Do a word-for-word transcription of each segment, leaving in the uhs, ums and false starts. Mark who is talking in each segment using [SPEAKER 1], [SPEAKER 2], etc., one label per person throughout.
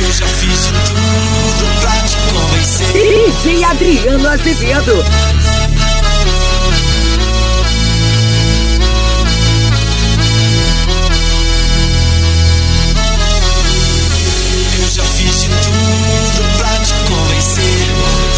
[SPEAKER 1] Eu já fiz de tudo pra te convencer.
[SPEAKER 2] D J Adriano Azevedo.
[SPEAKER 1] Eu já fiz de tudo pra te convencer.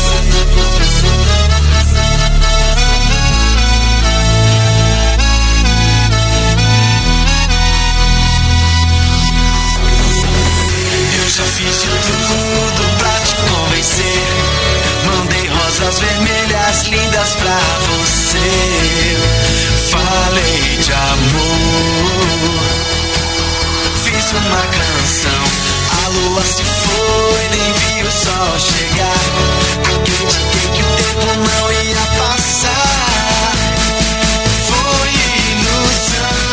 [SPEAKER 1] Eu já fiz de tudo pra te convencer. Mandei rosas vermelhas lindas pra você. Falei de amor, fiz uma canção. A lua se foi, nem vi o sol chegar. Acreditei que o tempo não ia passar. Foi ilusão.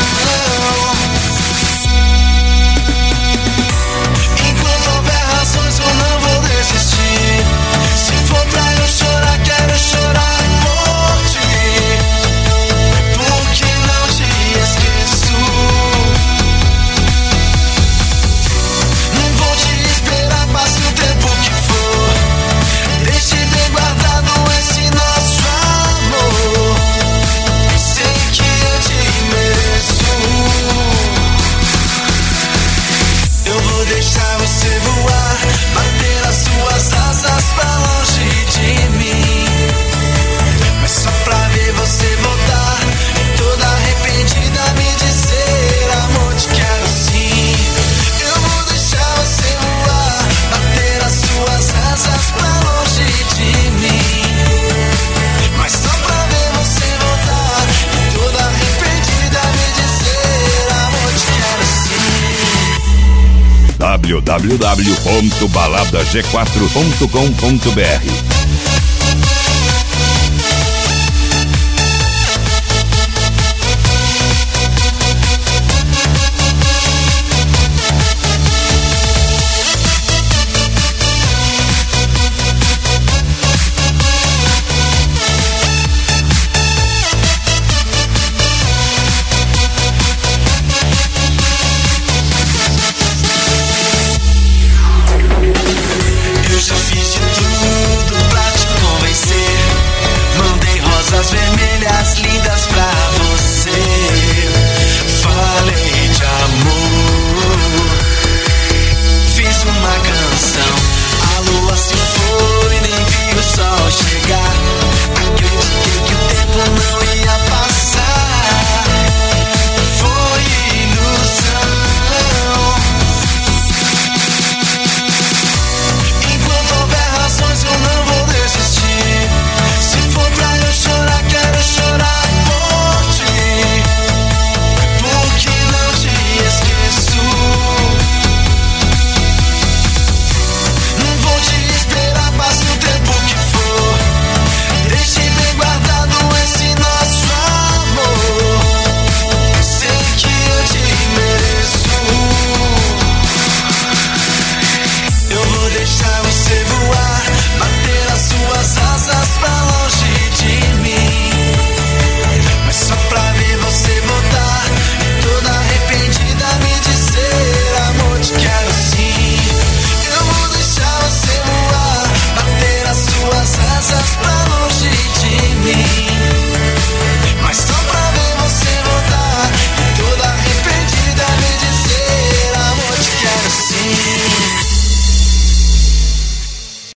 [SPEAKER 1] Enquanto houver razões eu não vou desistir. Se for pra eu chorar, quero chorar por ti. Porque não te esqueço. Não vou te esperar, passe o tempo que for. Deixe bem guardado esse nosso amor. Sei que eu te mereço. Eu vou deixar você voar, bater as suas asas pra longe de mim. Mas só pra ver você voltar, toda arrependida me dizer: amor, te quero sim. Eu vou deixar você voar, bater as suas asas pra longe de mim. Mas só pra ver você voltar, toda arrependida me dizer: amor, te quero sim.
[SPEAKER 3] w w w ponto balada g quatro ponto com ponto b r